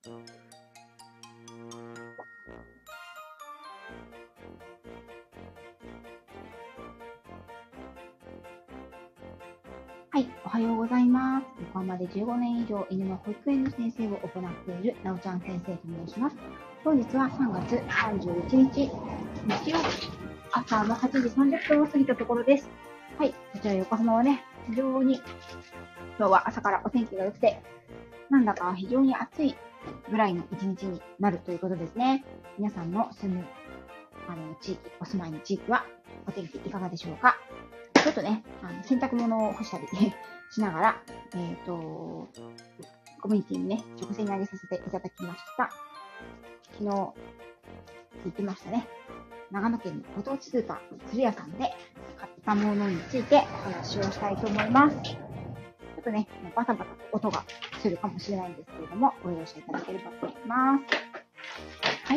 はい、おはようございます。横浜で15年以上犬の保育園の先生を行っているなおちゃん先生と申します。本日は3月31日、日曜日、朝の8時30分を過ぎたところです。はい、こちら横浜はね、非常に今日は朝からお天気が良くて、なんだか非常に暑いぐらいの一日になるということですね。皆さんの住む地域、お住まいの地域はお天気いかがでしょうか。ちょっとね、洗濯物を干したりしながら、コミュニティにね、直線に上げさせていただきました。昨日、行ってましたね。長野県のご当地スーパー、鶴屋さんで買ったものについてお話をしたいと思います。ちょっとね、バタバタと音がするかもしれないんですけれども、ご容赦いただければと思います。はい。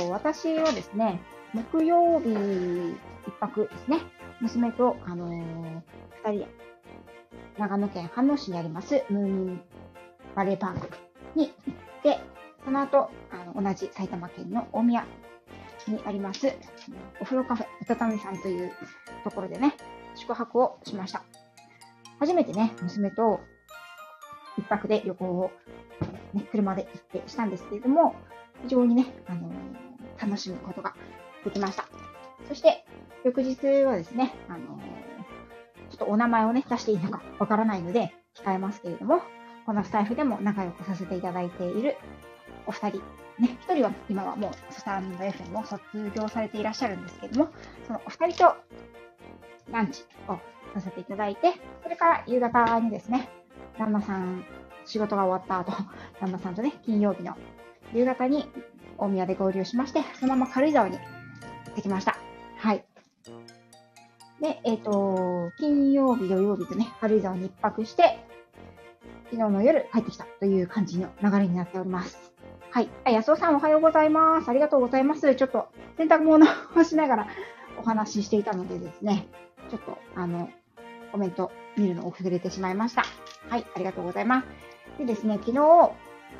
私はですね、木曜日一泊ですね、娘と、2人で、長野県飯能市にあります、ムーミンバレーパークに行って、その後、同じ埼玉県の大宮にあります、お風呂カフェ、うたたみさんというところでね、宿泊をしました。初めてね、娘と一泊で旅行を、ね、車で行ってしたんですけれども、非常にね、楽しむことができました。そして、翌日はですね、ちょっとお名前をね、出していいのかわからないので、控えますけれども、このスタイフでも仲良くさせていただいているお二人、ね、一人は今はもうスタンド FM を卒業されていらっしゃるんですけれども、そのお二人とランチをさせていただいて、それから夕方にですね、旦那さん、仕事が終わった後、旦那さんとね、金曜日の夕方に大宮で合流しまして、そのまま軽井沢に行ってきました。はい。で、金曜日、土曜日とね、軽井沢に一泊して、昨日の夜帰ってきたという感じの流れになっております。はい。安尾さんおはようございます。ありがとうございます。ちょっと洗濯物をしながらお話ししていたのでですね、ちょっとコメント見るのを遅れてしまいました。はい。ありがとうございます。でですね、昨日、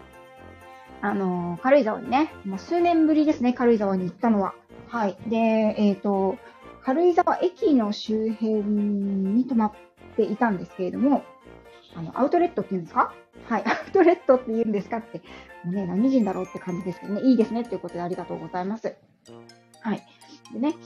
軽井沢にね、もう数年ぶりですね、軽井沢に行ったのは。はい。で、軽井沢駅の周辺に泊まっていたんですけれども、アウトレットって言うんですか？はい、アウトレットって言うんですかって、もうね、何人だろうって感じですけどね、いいですねっていうことでありがとうございます。はい。でね、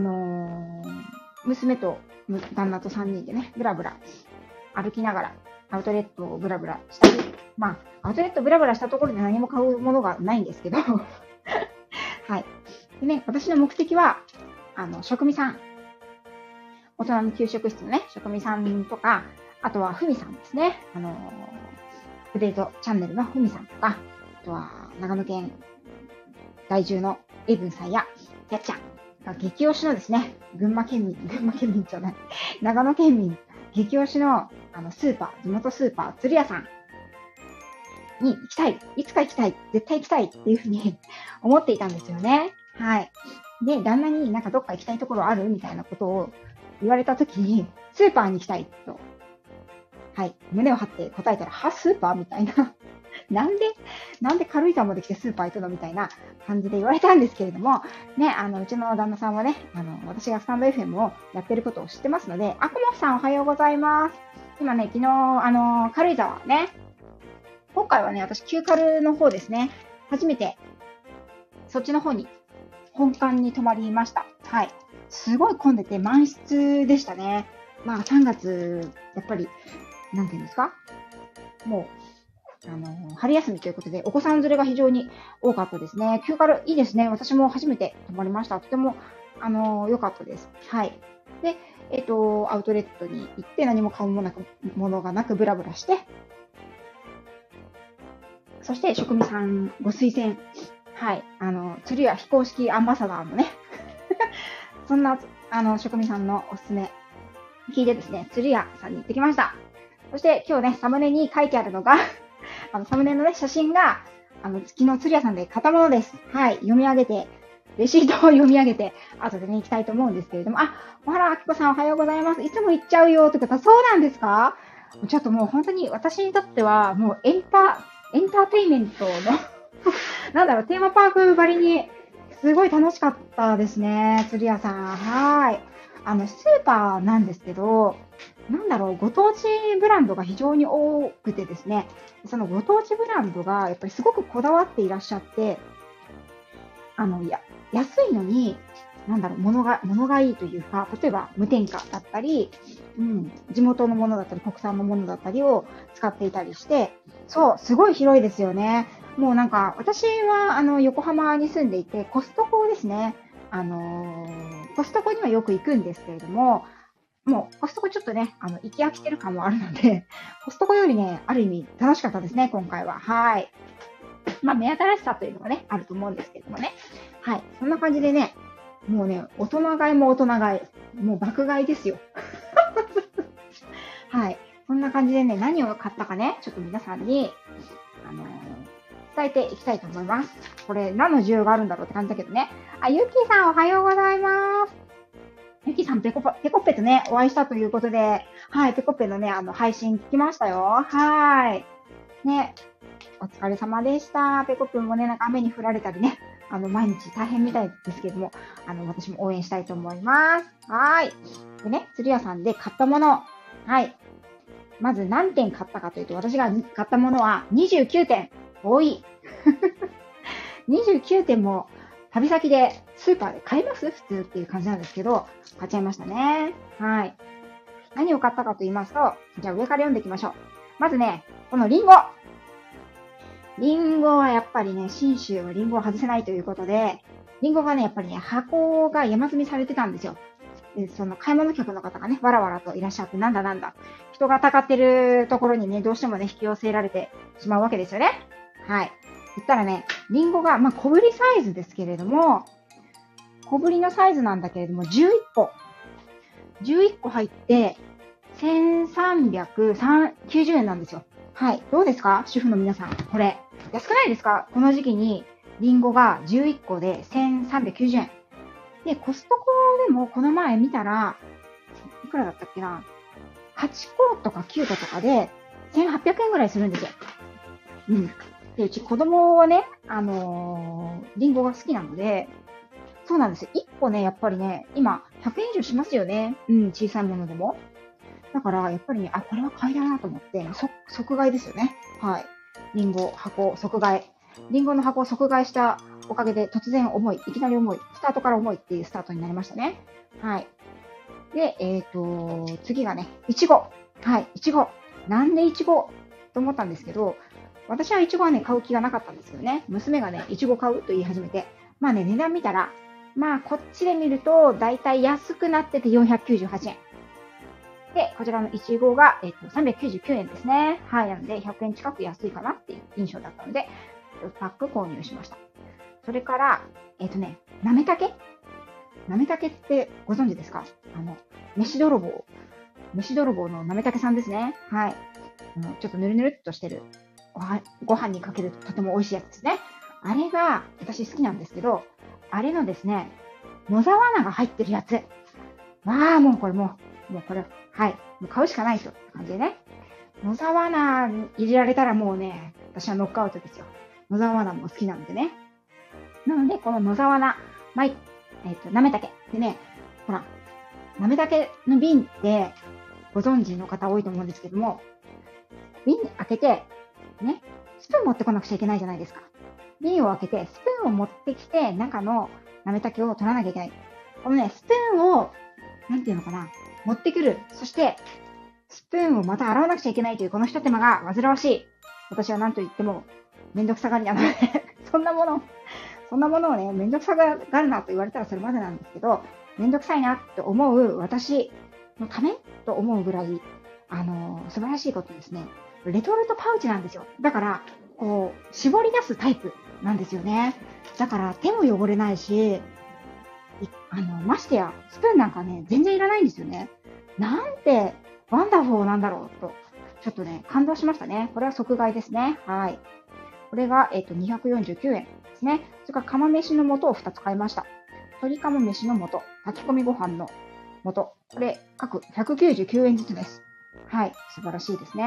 娘と旦那と3人でね、ブラブラ歩きながら、アウトレットをブラブラしたり、まあ、アウトレットブラブラしたところで何も買うものがないんですけど、はい。でね、私の目的は、職味さん、大人の給食室のね、職味さんとか、あとはふみさんですね。プデートチャンネルのふみさんとか、あとは長野県在住のエイブンさんややっちゃんが激推しのですね、群馬県民じゃない、長野県民激推しのスーパー、地元スーパー、鶴屋さんに行きたい、いつか行きたい、絶対行きたいっていうふうに思っていたんですよね。はい。で、旦那になんかどっか行きたいところあるみたいなことを言われたときに、スーパーに行きたいと、はい、胸を張って答えたら、スーパーみたいな。なんで軽井沢まで来てスーパー行くのみたいな感じで言われたんですけれども、ね、うちの旦那さんはね、私がスタンド FM をやってることを知ってますので、コモフさんおはようございます。今ね、昨日、軽井沢ね、今回はね、私、旧軽の方ですね、初めて、そっちの方に、本館に泊まりました。はい。すごい混んでて満室でしたね。まあ3月、やっぱり、なんていうんですか？もう、春休みということで、お子さん連れが非常に多かったですね。旧軽いいですね。私も初めて泊まりました。とても、良かったです。はい。で、アウトレットに行って何も買うものがなくブラブラして、そして職味さんご推薦。はい。鶴屋非公式アンバサダーのね、そんな、職味さんのおすすめ聞いてですね、鶴屋さんに行ってきました。そして今日ね、サムネに書いてあるのが、サムネのね、写真が、月の鶴屋さんで買ったものです。はい。読み上げて、レシートを読み上げて、後でね、行きたいと思うんですけれども、小原明子さんおはようございます。いつも行っちゃうよってことは、そうなんですか？ちょっともう本当に私にとっては、もうエンターテイメントの、なんだろう、テーマパークばりに、すごい楽しかったですね、釣り屋さん。はい。スーパーなんですけど、なんだろう、ご当地ブランドが非常に多くてですね、そのご当地ブランドがやっぱりすごくこだわっていらっしゃって、安いのに、なんだろう、物がいいというか、例えば無添加だったり、地元のものだったり、国産のものだったりを使っていたりして、そう、すごい広いですよね。もうなんか、私は、横浜に住んでいて、コストコですね。コストコにはよく行くんですけれども、もう、コストコちょっとね、行き飽きてる感もあるので、コストコよりね、ある意味楽しかったですね、今回は。はい。まあ、目新しさというのがね、あると思うんですけれどもね。はい。そんな感じでね、もうね、大人買いも大人買い。もう爆買いですよ。はい。そんな感じでね、何を買ったかね、ちょっと皆さんに、伝えていきたいと思います。これ、何の需要があるんだろうって感じだけどね。あ、ゆきさんおはようございます。ゆきさん、ペコッペとね、お会いしたということで、はい、ペコッペのね、配信聞きましたよ。はい。ね、お疲れ様でした。ペコッペもね、なんか雨に降られたりね、毎日大変みたいですけども、私も応援したいと思います。はい。でね、釣り屋さんで買ったもの。はい。まず何点買ったかというと、私が買ったものは29点。多い。29点も旅先でスーパーで買えます普通っていう感じなんですけど、買っちゃいましたね。はい。何を買ったかと言いますと、じゃあ上から読んでいきましょう。まずね、このリンゴ。リンゴはやっぱりね、信州はリンゴを外せないということで、リンゴがね、やっぱりね、箱が山積みされてたんですよ。で、その買い物客の方がね、わらわらといらっしゃって、なんだ。人がたかってるところにね、どうしてもね、引き寄せられてしまうわけですよね。はい。言ったらね、リンゴが、まあ、小ぶりサイズですけれども、小ぶりのサイズなんだけれども、11個。11個入って、1390円なんですよ。はい。どうですか主婦の皆さん。これ。安くないですかこの時期に、リンゴが11個で1390円。で、コストコでもこの前見たら、いくらだったっけな ?8 個とか9個とかで1800円ぐらいするんですよ。うん。で、うち子供はね、リンゴが好きなので、そうなんですよ。1個ね、やっぱりね、今、100円以上しますよね。うん、小さいものでも。だから、やっぱりね、これは買いだなと思って、即買いですよね。はい。リンゴ、箱、即買い。リンゴの箱を即買いしたおかげで、突然重い、いきなり重い、スタートから重いっていうスタートになりましたね。はい。で、次がね、いちご。はい、いちご。なんでいちごと思ったんですけど、私はいちごはね、買う気がなかったんですけどね、娘がね、いちご買うと言い始めて、まあね、値段見たら、まあ、こっちで見ると、だいたい安くなってて498円。で、こちらのいちごが、399円ですね。はい。なので、100円近く安いかなっていう印象だったので、パック購入しました。それから、なめたけってご存知ですか飯泥棒のなめたけさんですね。はい。ちょっとぬるぬるっとしてるご飯にかけるととても美味しいやつですね。あれが私好きなんですけど、あれのですね、野沢菜が入ってるやつ。わあ、もうこれ、はい。もう買うしかないという感じでね。野沢菜入れられたらもうね、私はノックアウトですよ。野沢菜も好きなのでね。なので、この野沢菜、なめたけ。でね、ほら、なめたけの瓶ってご存知の方多いと思うんですけども、瓶開けて、ね、スプーン持ってこなくちゃいけないじゃないですか。瓶を開けて、スプーンを持ってきて、中のなめたけを取らなきゃいけない。このね、スプーンを、なんていうのかな、持ってくる。そして、スプーンをまた洗わなくちゃいけないというこの一手間が煩わしい。私は何と言っても、めんどくさがりなのでそんなものをね、めんどくさがるなと言われたらそれまでなんですけど、めんどくさいなって思う私のためと思うぐらい、素晴らしいことですね。レトルトパウチなんですよ。だから、こう、絞り出すタイプなんですよね。だから手も汚れないし、ましてや、スプーンなんかね、全然いらないんですよね。なんて、ワンダフォーなんだろうと、ちょっとね、感動しましたね。これは即買いですね。はい。これが、249円ですね。それから釜飯の素を2つ買いました。鶏釜飯の素、炊き込みご飯の素。これ、各199円ずつです。はい。素晴らしいですね。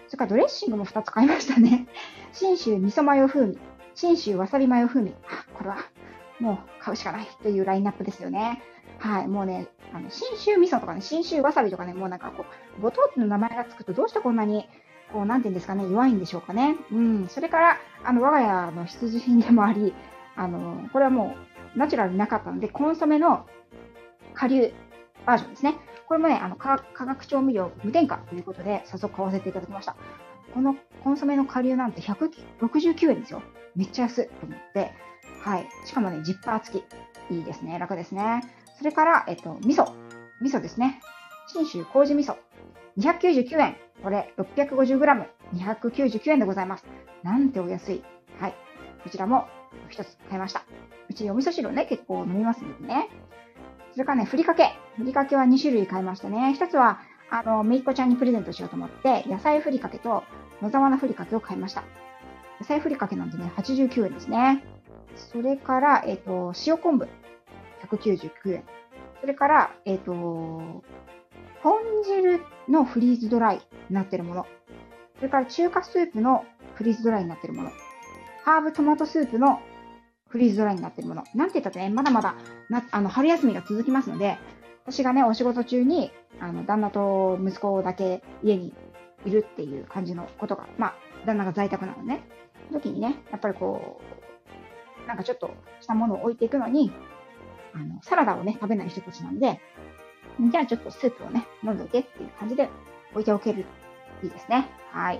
それからドレッシングも2つ買いましたね。信州味噌マヨ風味、信州わさびマヨ風味。これはもう買うしかないというラインナップですよね。はい、もうね、信州味噌とかね、信州わさびとかね、もうなんかこう、ご当地の名前がつくとどうしてこんなに、こう、なんていうんですかね、弱いんでしょうかね。それから、我が家の必需品でもあり、これはもう、ナチュラルになかったので、コンソメの顆粒バージョンですね。これもね、化学調味料無添加ということで、早速買わせていただきました。このコンソメの顆粒なんて169円ですよ。めっちゃ安いと思って。はい。しかもね、ジッパー付き。いいですね。楽ですね。それから、味噌。味噌ですね。信州麹味噌。299円。これ、650g。299円でございます。なんてお安い。はい。こちらも一つ買いました。うちお味噌汁をね、結構飲みますのでね。それからね、ふりかけ。ふりかけは2種類買いましたね。一つは、めいっ子ちゃんにプレゼントしようと思って、野菜ふりかけと野沢菜ふりかけを買いました。野菜ふりかけなんでね、89円ですね。それから、塩昆布。199円。それから、豚汁のフリーズドライになっているもの。それから中華スープのフリーズドライになっているもの。ハーブトマトスープのフリーズドライになっているもの。なんて言ったってね、まだまだ春休みが続きますので、私がね、お仕事中に、旦那と息子だけ家にいるっていう感じのことが、旦那が在宅なのね。その時にね、やっぱりこう、なんかちょっとしたものを置いていくのに、サラダをね、食べない人たちなんで、じゃあちょっとスープをね、飲んどいてっていう感じで置いておける。いいですね。はい。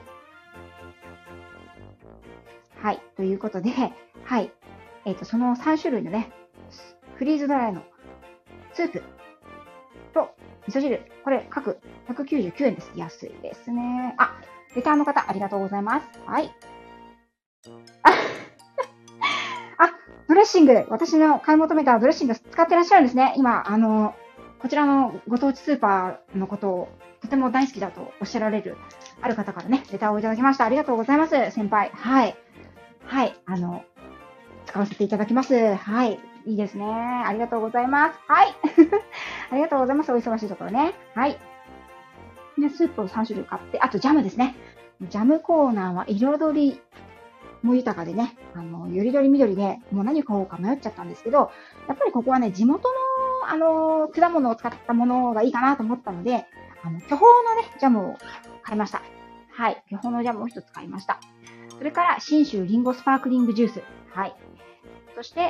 はい。ということで、はい。その3種類のね、フリーズドライのスープと味噌汁、これ各199円です。安いですね。レターの方、ありがとうございます。はい。ドレッシング、私の買い求めたドレッシング使ってらっしゃるんですね。今、こちらのご当地スーパーのことをとても大好きだとおっしゃられる、ある方からね、レターをいただきました。ありがとうございます、先輩。はい。はい。使わせていただきます。はい。いいですね。ありがとうございます。はい。ありがとうございます。お忙しいところね。はい。で、スープを3種類買って、あとジャムですね。ジャムコーナーは彩りも豊かでね、よりどりみどりで、もう何を買おうか迷っちゃったんですけど、やっぱりここはね、地元の、果物を使ったものがいいかなと思ったので、巨峰のね、ジャムを買いました。はい。巨峰のジャムを一つ買いました。それから、信州リンゴスパークリングジュース。はい。そして、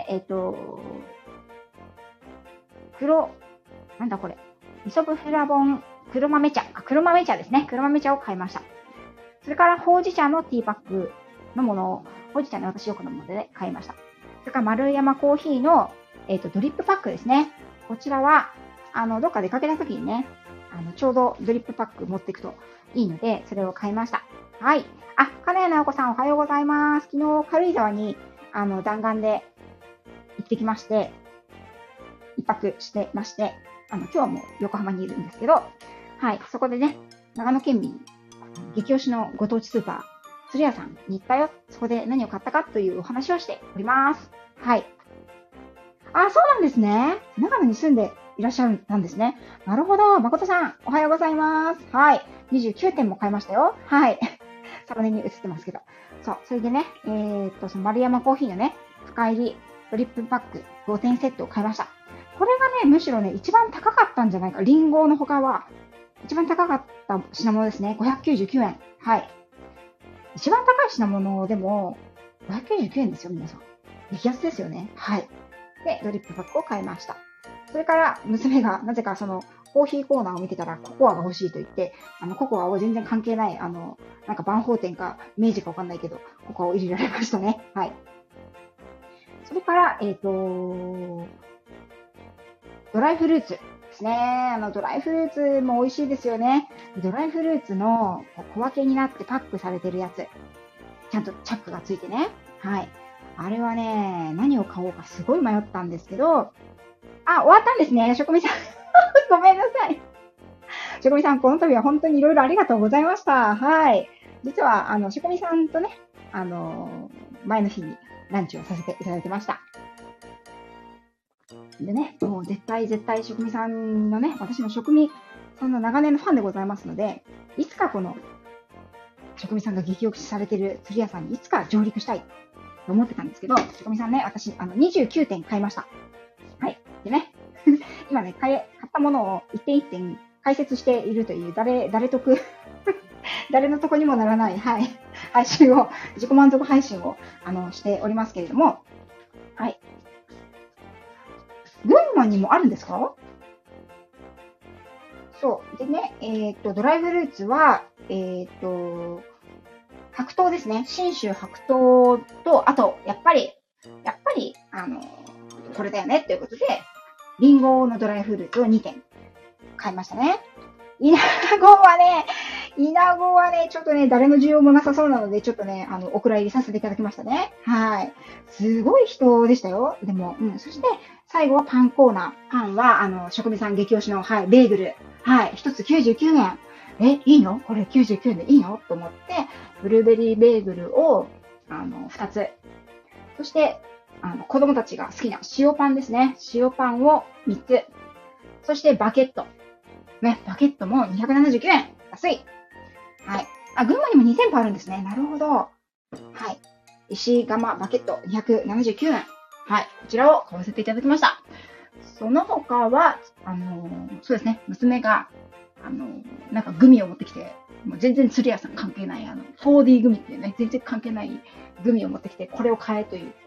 なんだこれ。イソブフラボン黒豆茶。黒豆茶ですね。黒豆茶を買いました。それから、ほうじ茶のティーパックのものを、ほうじ茶ね、私よく飲むので、ね、買いました。それから、丸山コーヒーの、ドリップパックですね。こちらは、どっか出かけた時にね、ちょうどドリップパック持っていくといいので、それを買いました。はい。金谷直子さんおはようございます。昨日、軽井沢に、弾丸で行ってきまして、一泊してまして、今日はもう横浜にいるんですけど、はい。そこでね、長野県民、激推しのご当地スーパー、鶴屋さんに行ったよ。そこで何を買ったかというお話をしております。はい。そうなんですね。長野に住んでいらっしゃるんですね。なるほど。誠さん、おはようございます。はい。29点も買いましたよ。はい。サムネに映ってますけど。そう。それでね、その丸山コーヒーのね、深入りドリップパック5点セットを買いました。これがね、むしろね、一番高かったんじゃないか。リンゴの他は、一番高かった品物ですね。599円。はい。一番高い品物でも、599円ですよ、皆さん。激安ですよね。はい。で、ドリップパックを買いました。それから、娘がなぜかその、コーヒーコーナーを見てたら、ココアが欲しいと言って、ココアを全然関係ない、なんか万宝店か、明治かわかんないけど、ココアを入れられましたね。はい。それから、ドライフルーツですね。ドライフルーツも美味しいですよね。ドライフルーツの小分けになってパックされてるやつ。ちゃんとチャックがついてね。はい。あれはね、何を買おうかすごい迷ったんですけど、終わったんですね。職味さん。ごめんなさい。職味さん、この度は本当にいろいろありがとうございました。はい。実は、職味さんとね、前の日にランチをさせていただきました。でね、もう絶対職味さんのね、私の職味さんの長年のファンでございますので、いつかこの職味さんが激推しされている釣り屋さんにいつか上陸したいと思ってたんですけど、職味さんね、私、29点買いました。はい。でね、今ね、買ったものを一点一点解説しているという、誰のとこにもならない、はい、配信を、自己満足配信を、しておりますけれども、はい。群馬にもあるんですか？そう。でね、ドライフルーツは、白桃ですね。信州白桃と、あと、やっぱり、これだよねっていうことで、リンゴのドライフルーツを2点買いましたね。イナゴはね、ちょっとね、誰の需要もなさそうなので、ちょっとね、お蔵入りさせていただきましたね。はい。すごい人でしたよ。でも、そして、最後はパンコーナー。パンは、職味さん激推しの、はい、ベーグル。はい、一つ99円。いいのこれ99円でいいのと思って、ブルーベリーベーグルを、2つ。そして、子供たちが好きな塩パンですね。塩パンを3つ。そして、バケット。ね、バケットも279円。安い。はい。群馬にも2店舗あるんですね。なるほど。はい。石窯バケット279円。はい。こちらを買わせていただきました。その他は、そうですね。娘が、なんかグミを持ってきて、もう全然釣り屋さん関係ない、4D グミっていうね、全然関係ないグミを持ってきて、これを買えと言って、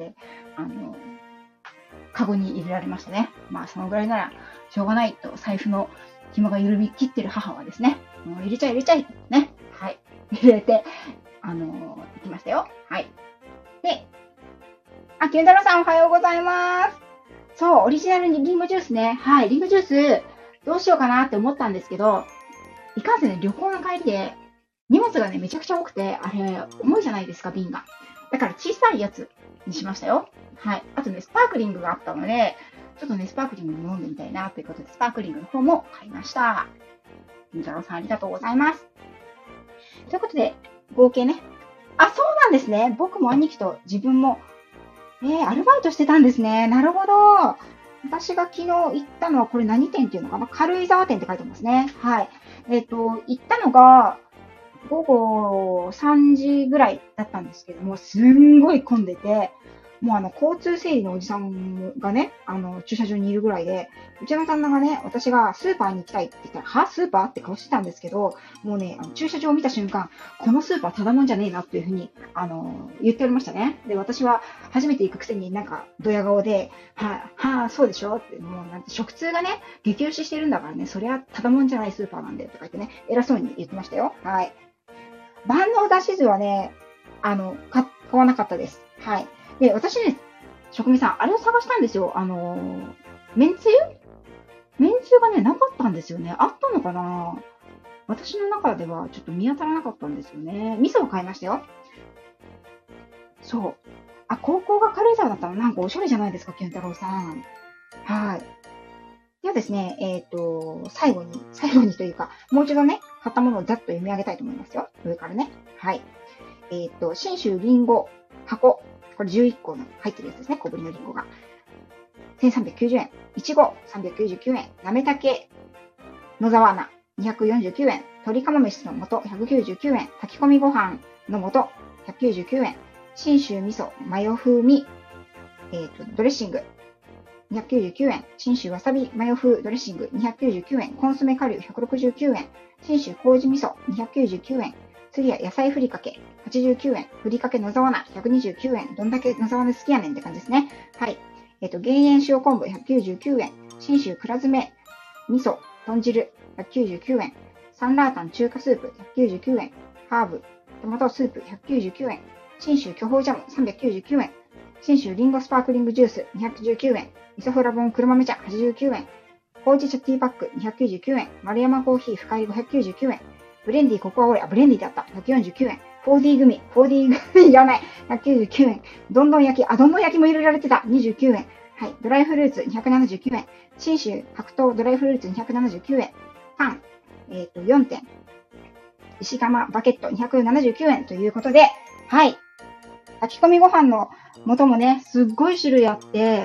カゴに入れられましたね。まあ、そのぐらいなら、しょうがないと、財布の紐が緩み切ってる母はですね、もう入れちゃい、ね。はい。入れて、行きましたよ。はい。で、キュン太郎さんおはようございます。そう、オリジナルにリンゴジュースね。はい、リンゴジュース、どうしようかなって思ったんですけど、いかんせんね、旅行の帰りで、荷物がね、めちゃくちゃ多くて、あれ、重いじゃないですか、瓶が。だから小さいやつにしましたよ。はい。あとね、スパークリングがあったので、ちょっとね、スパークリング飲んでみたいなということで、スパークリングの方も買いました。み太郎さんありがとうございます。ということで、合計ね。そうなんですね。僕も兄貴と自分も、アルバイトしてたんですね。なるほど。私が昨日行ったのは、これ何店っていうのかな？軽井沢店って書いてますね。はい。行ったのが、午後3時ぐらいだったんですけども、すんごい混んでて、もう交通整理のおじさんがね、駐車場にいるぐらいで、うちの旦那がね、私がスーパーに行きたいって言ったら、スーパーって顔してたんですけど、もうね、駐車場を見た瞬間、このスーパーただもんじゃねえなっていうふうに、言っておりましたね。で、私は初めて行くくせになんか、ドヤ顔で、そうでしょって、もうなんて、食通がね、激推ししてるんだからね、そりゃただもんじゃないスーパーなんだよとか言ってね、偉そうに言ってましたよ。はい。万能だし酢はね、買わなかったです。はい。で、私ね、職味さん、あれを探したんですよ。めんつゆがね、なかったんですよね。あったのかな？私の中ではちょっと見当たらなかったんですよね。味噌を買いましたよ。そう。高校が軽井沢だったらなんかおしゃれじゃないですか、健太郎さん。はい。ではですね、最後にというか、もう一度ね、買ったものをざっと読み上げたいと思いますよ。上からね。はい。信州りんご箱。これ11個の入ってるやつですね。小ぶりのりんごが。1390円。いちご399円。なめたけ野沢菜249円。鶏釜飯の素199円。炊き込みご飯の素199円。信州味噌マヨ風味、ドレッシング299円。信州わさびマヨ風ドレッシング299円。コンソメ顆粒169円。信州麹味噌299円。次は野菜ふりかけ89円。ふりかけ野沢菜129円。どんだけ野沢菜好きやねんって感じですね。はい。減塩塩昆布199円。信州倉詰め味噌豚汁199円。サンラータン中華スープ199円。ハーブトマトスープ199円。信州巨峰ジャム399円。信州リンゴスパークリングジュース219円。イソフラボン黒豆茶89円。ほうじ茶ティーパック299円。丸山コーヒー深入り599円。ブレンディココアオレ、ブレンディだった。149円。4D グミいらない。199円。どんどん焼きも入れられてた。29円。はい。ドライフルーツ279円。信州白桃ドライフルーツ279円。パン、4点。石窯バケット279円ということで、はい。炊き込みご飯の素もね、すっごい種類あって、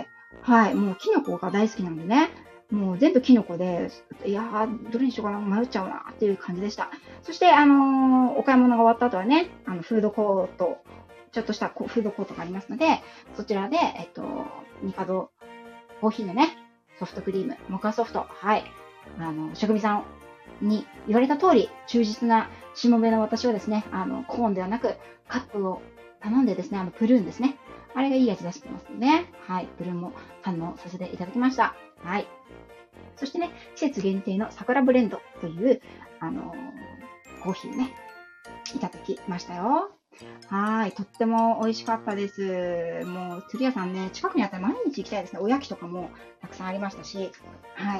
はい。もうキノコが大好きなんでね。もう全部キノコで、いやー、どれにしようかな、迷っちゃうなっていう感じでした。 そして、お買い物が終わった後はね、フードコート、ちょっとしたフードコートがありますので、そちらで、ミカドコーヒーのね、ソフトクリーム、モカソフト、はい。職人さんに言われた通り、忠実なしもべの私はですね、コーンではなく、カップを頼んでですね、プルーンですね。あれがいい味出してますので、ね、はい。プルーンも堪能させていただきました。はい。そしてね、季節限定の桜ブレンドという、コーヒーをね、いただきましたよ。はい。とっても美味しかったです。もう、釣り屋さんね、近くにあったら毎日行きたいですね。おやきとかもたくさんありましたし。はい。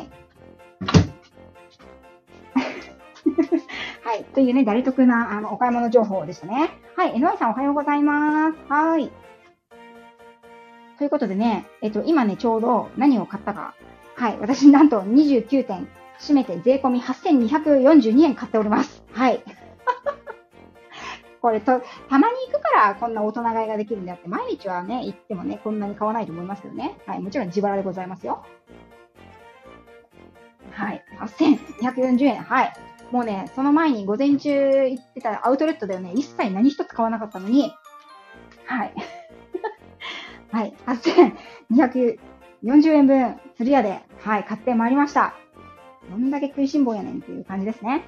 はい。というね、大得な、お買い物情報でしたね。はい。NY さんおはようございます。はい。ということでね、今ね、ちょうど何を買ったか。はい。私、なんと29点、締めて税込み8242円買っております。はい。これたまに行くからこんな大人買いができるんであって、毎日はね、行ってもね、こんなに買わないと思いますけどね。はい。もちろん自腹でございますよ。はい。8240円。はい。もうね、その前に午前中行ってたアウトレットではね、一切何一つ買わなかったのに、はい。はい。8240円分、釣り屋で、はい、買ってまいりました。どんだけ食いしん坊やねんっていう感じですね。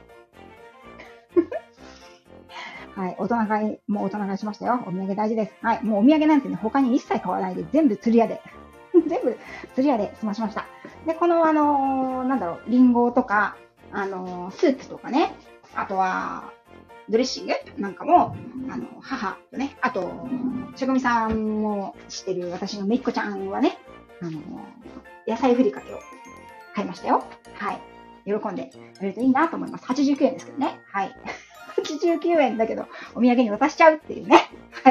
はい。大人買い、もう大人買いしましたよ。お土産大事です。はい。もうお土産なんてね、他に一切買わないで、全部釣り屋で、全部釣り屋で済ましました。で、このなんだろう、リンゴとか、スープとかね、あとは、ドレッシングなんかも、母とね、あと、職人さんも知ってる私のめいっ子ちゃんはね、野菜ふりかけを買いましたよ。はい。喜んでくれるといいなと思います。89円ですけどね。はい。89円だけど、お土産に渡しちゃうっていうね。はい。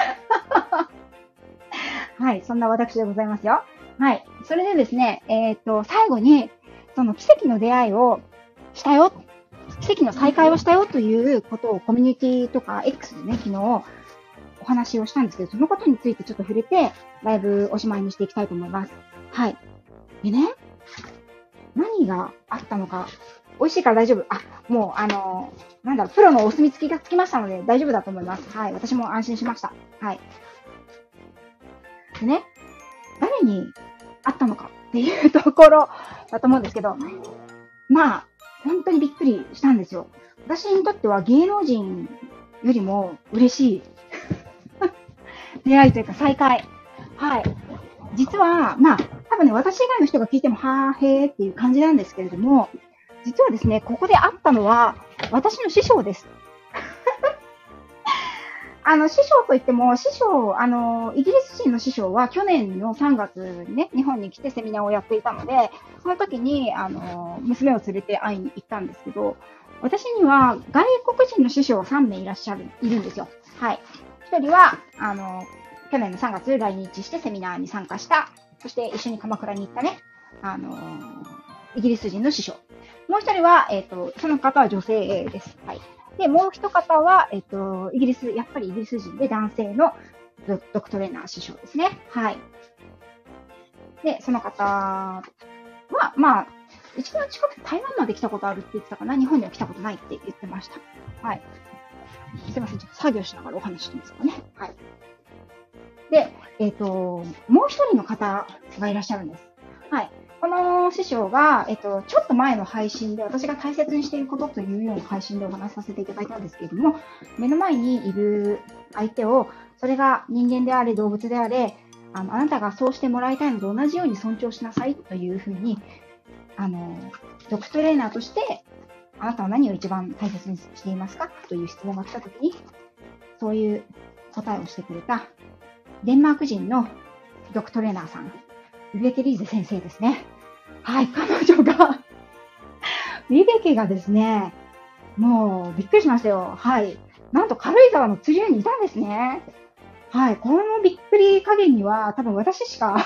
はい。そんな私でございますよ。はい。それでですね、最後に、その奇跡の出会いをしたよ。奇跡の再会をしたよということをコミュニティとか X でね、昨日お話をしたんですけど、そのことについてちょっと触れて、ライブおしまいにしていきたいと思います。はい。でね、何があったのか、美味しいから大丈夫。あ、もうなんだろう、プロのお墨付きがつきましたので大丈夫だと思います。はい。私も安心しました。はい。でね、誰に会ったのかっていうところだと思うんですけど、まあ、本当にびっくりしたんですよ。私にとっては芸能人よりも嬉しい出会いというか再会。はい。実は、まあ、多分ね、私以外の人が聞いても、はーへーっていう感じなんですけれども、実はですね、ここで会ったのは、私の師匠です。師匠といっても、師匠、イギリス人の師匠は去年の3月にね、日本に来てセミナーをやっていたので、その時に、娘を連れて会いに行ったんですけど、私には外国人の師匠3名いるんですよ。はい。一人は、去年の3月来日してセミナーに参加した、そして一緒に鎌倉に行ったね、イギリス人の師匠。もう一人は、その方は女性です。はい。で、もう一方は、やっぱりイギリス人で男性のドクトレーナー師匠ですね。はい。で、その方は、まあ、一番近く台湾まで来たことあるって言ってたかな。日本には来たことないって言ってました。はい。すいません。ちょっと作業しながらお話してますかね。はい。で、もう一人の方がいらっしゃるんです。はい。この師匠が、ちょっと前の配信で私が大切にしていることというような配信でお話しさせていただいたんですけれども、目の前にいる相手を、それが人間であれ動物であれ、あなたがそうしてもらいたいのと同じように尊重しなさいというふうに、ドクトレーナーとして、あなたは何を一番大切にしていますかという質問が来たときに、そういう答えをしてくれた、デンマーク人のドクトレーナーさん、ウィベケリーゼ先生ですね。はい、彼女がウィベケがですね、もうびっくりしましたよ。はい。なんと軽井沢の釣り屋にいたんですね。はい、このびっくり加減には多分私しか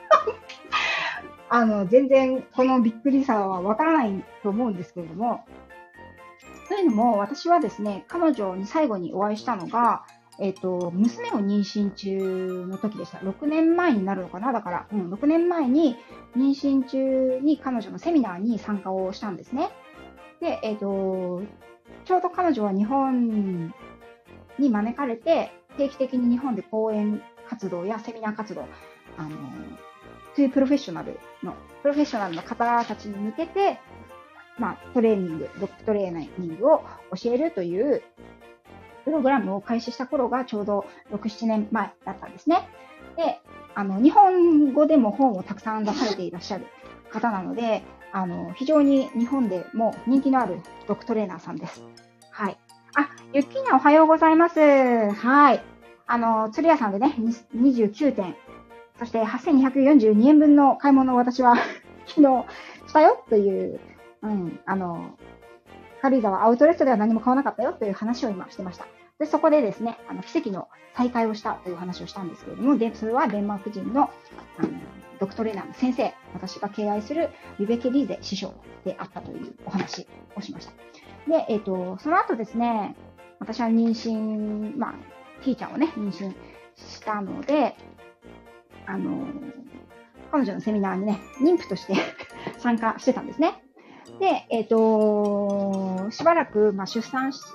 全然このびっくりさはわからないと思うんですけれども、というのも私はですね、彼女に最後にお会いしたのが、娘を妊娠中の時でした。6年前になるのかなだから、6年前に妊娠中に彼女のセミナーに参加をしたんですね。で、 ちょうど彼女は日本に招かれて、定期的に日本で講演活動やセミナー活動、プロフェッショナルの方たちに向けて、ドッグトレーニングを教えるというプログラムを開始した頃がちょうど6、7年前だったんですね。で、日本語でも本をたくさん出されていらっしゃる方なので、非常に日本でも人気のあるドッグトレーナーさんです。はい。ゆっきーなおはようございます。はい。鶴屋さんでね、29点、そして8242円分の買い物を私は昨日したよという、軽井沢アウトレットでは何も買わなかったよという話を今してました。で、そこでですね、奇跡の再会をしたという話をしたんですけれども、で、それはデンマーク人の、ドクトレーナーの先生、私が敬愛するビベケ・リーゼ師匠であったというお話をしました。で、その後ですね、私は妊娠、ひーちゃんをね、妊娠したので、彼女のセミナーにね、妊婦として参加してたんですね。で、しばらく、出産して、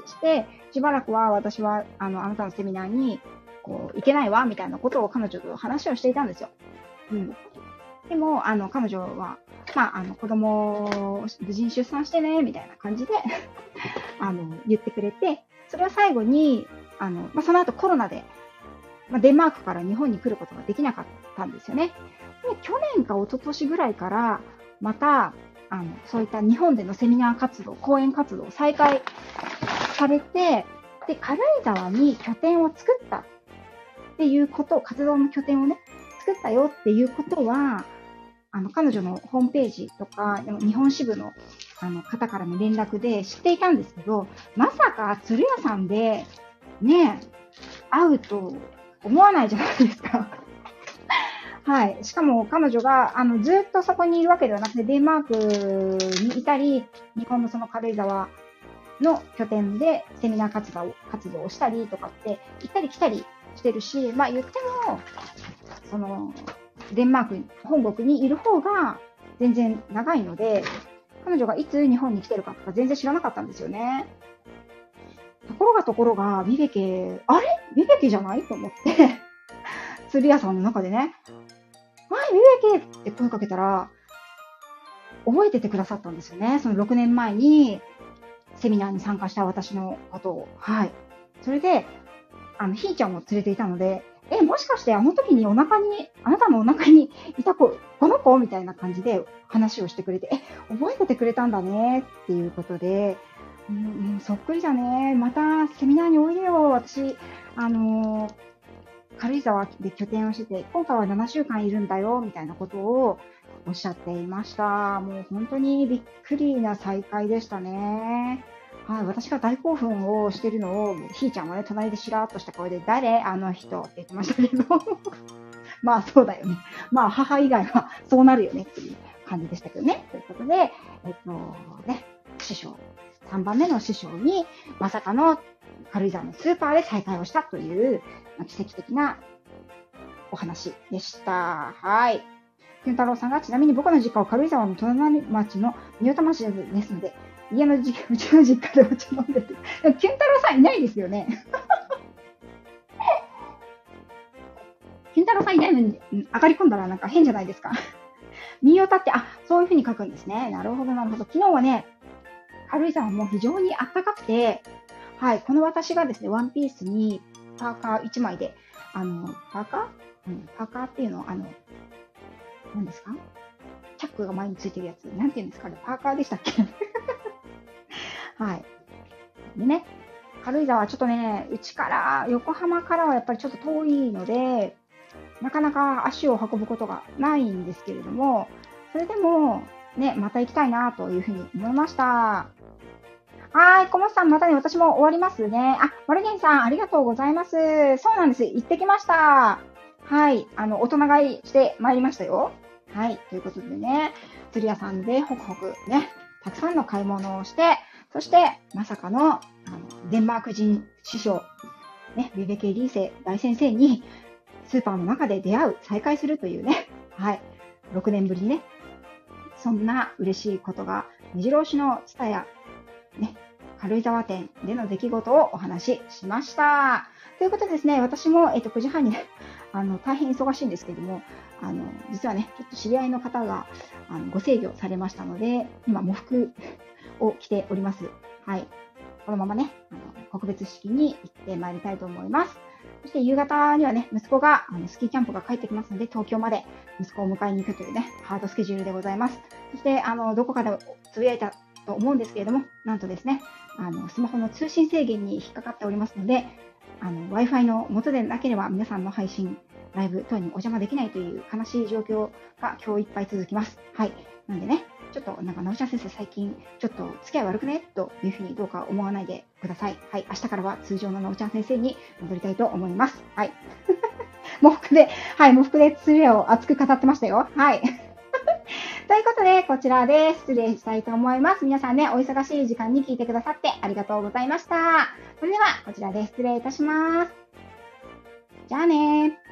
しばらくは私は、あなたのセミナーに、行けないわ、みたいなことを彼女と話をしていたんですよ。でも、彼女は、子供を無事に出産してね、みたいな感じで言ってくれて、それを最後に、その後コロナで、デンマークから日本に来ることができなかったんですよね。で、去年か一昨年ぐらいから、また、そういった日本でのセミナー活動、講演活動を再開されて、で、軽井沢に拠点を作ったっていうこと、活動の拠点をね、作ったよっていうことは、彼女のホームページとか、日本支部の方からの連絡で知っていたんですけど、まさか鶴屋さんでね、会うと思わないじゃないですか。はい。しかも彼女がずっとそこにいるわけではなくて、デンマークにいたり、日本のその軽井沢の拠点でセミナー活動をしたりとかって行ったり来たりしてるし、言っても、そのデンマーク本国にいる方が全然長いので、彼女がいつ日本に来てるかとか全然知らなかったんですよね。ところが、ビベケじゃないと思って、釣り屋さんの中でね、ビベケって声かけたら、覚えててくださったんですよね。その6年前にセミナーに参加した私のことを。はい。それで、ひーちゃんを連れていたので、もしかしてあの時にあなたのお腹にいた子、この子みたいな感じで話をしてくれて、覚えててくれたんだねっていうことで、そっくりだね。またセミナーにおいでよ。私、軽井沢で拠点をしてて、今回は7週間いるんだよ、みたいなことをおっしゃっていました。もう本当にびっくりな再会でしたね。はい、私が大興奮をしてるのを、ひーちゃんはね、隣でしらーっとした声で、誰あの人って言ってましたけど。そうだよね。母以外はそうなるよねっていう感じでしたけどね。ということで、師匠、3番目の師匠に、まさかの軽井沢のスーパーで再会をしたという、奇跡的なお話でした。はい。キュン太郎さんが、ちなみに僕の実家は軽井沢の隣町の三代田町ですので、うちの実家でお茶飲んでる。キュン太郎さんいないですよね。キュン太郎さんいないのに上がり込んだらなんか変じゃないですか。三代田って、そういう風に書くんですね。なるほど、なるほど。昨日はね、軽井沢も非常に暖かくて、はい、この私がですね、ワンピースにパーカー1枚で、パーカーっていうのは、何ですか？チャックが前についてるやつ。なんて言うんですかね？パーカーでしたっけ？はい。でね、軽井沢はちょっとね、横浜からはやっぱりちょっと遠いので、なかなか足を運ぶことがないんですけれども、それでも、ね、また行きたいなというふうに思いました。はい、小松さん、またね、私も終わりますね。マルゲンさん、ありがとうございます。そうなんです。行ってきました。はい、大人買いしてまいりましたよ。はい、ということでね、釣り屋さんでホクホクね、たくさんの買い物をして、そして、まさかの、デンマーク人師匠、ね、ビベケ・リーセ大先生に、スーパーの中で再会するというね、はい、6年ぶりにね、そんな嬉しいことが、目白押しのツタヤ、ね、 軽井沢店での出来事をお話ししました。ということでですね、私も、9時半にね、大変忙しいんですけども、実はね、ちょっと知り合いの方が、ご制御されましたので、今、喪服を着ております。はい。このままね、告別式に行ってまいりたいと思います。そして夕方にはね、息子が、スキーキャンプが帰ってきますので、東京まで息子を迎えに行くというね、ハードスケジュールでございます。そして、どこかでつぶやいたと思うんですけれども、なんとですね、スマホの通信制限に引っかかっておりますので、Wi-Fi の元でなければ皆さんの配信、ライブ等にお邪魔できないという悲しい状況が今日いっぱい続きます。はい。なんでね、ちょっとなんか、なおちゃん先生最近、ちょっと付き合い悪くねというふうにどうか思わないでください。はい。明日からは通常のなおちゃん先生に戻りたいと思います。はい。喪服で、はい、喪服でつえを熱く語ってましたよ。はい。ということで、こちらで失礼したいと思います。皆さんね、お忙しい時間に聞いてくださってありがとうございました。それでは、こちらで失礼いたします。じゃあねー。